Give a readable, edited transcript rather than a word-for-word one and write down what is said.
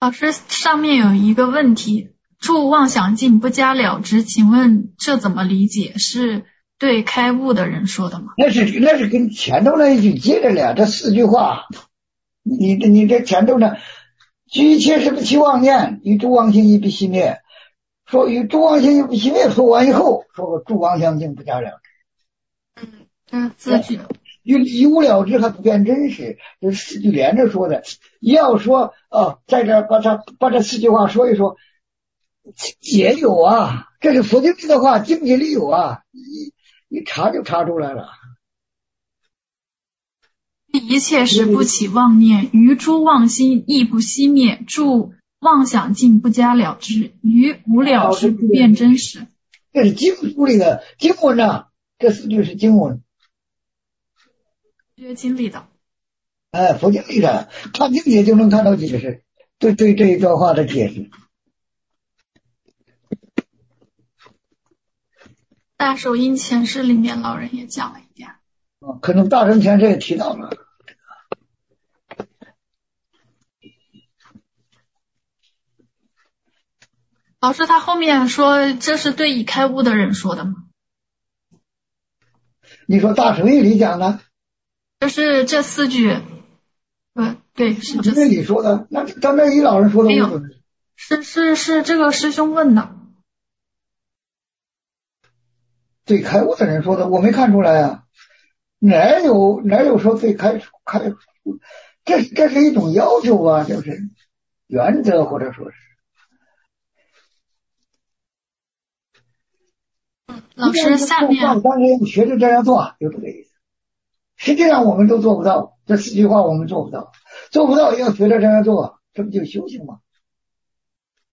老师，上面有一个问题，住妄想境不加了之，请问这怎么理解？是对开悟的人说的吗？ 那是跟前头那一句接着了，这4句话，你这前头呢，居一切事不起妄念，与诸妄心亦不熄灭。说与诸妄心亦不熄灭，说完以后，说诸妄想境不加了之。 4句。 与理无了之还不变真实，这是4句连着说的。要说在这把这4句话说一说，解有啊，这是佛经里的话，经解里有啊，一查就查出来了。 一切事不起妄念，于诸妄心亦不熄灭，住妄想境不加了之，于无了之不变真实。 这是经书里的经文啊，这4句是经文。 学经里的。 佛经里的，看经解就能看到解释，对这一段话的解释。 大手印前世里面老人也讲了一点。 可能大乘前世也提到了。 老师，他后面说这是对已开悟的人说的吗？ 你说大乘印里讲的？ 就是这4句。对，是这4句。 那你说的，那咱这一老人说的没有，是这个师兄问的。 对开悟的人说的，我没看出来啊，哪有说对开悟，这是一种要求啊，就是原则或者说是。 老师，下面当时学着这样做，就这个意思。实际上我们都做不到，这4句话我们做不到，要学着这样做，这不就修行吗？